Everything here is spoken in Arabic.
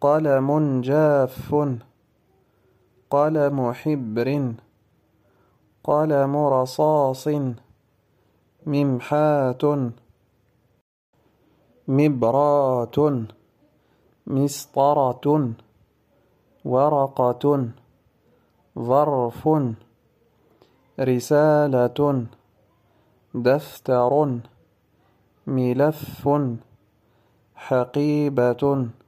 قلم جاف قلم حبر قلم رصاص ممحاة مبراة مسطرة ورقة ظرف رسالة دفتر ملف حقيبة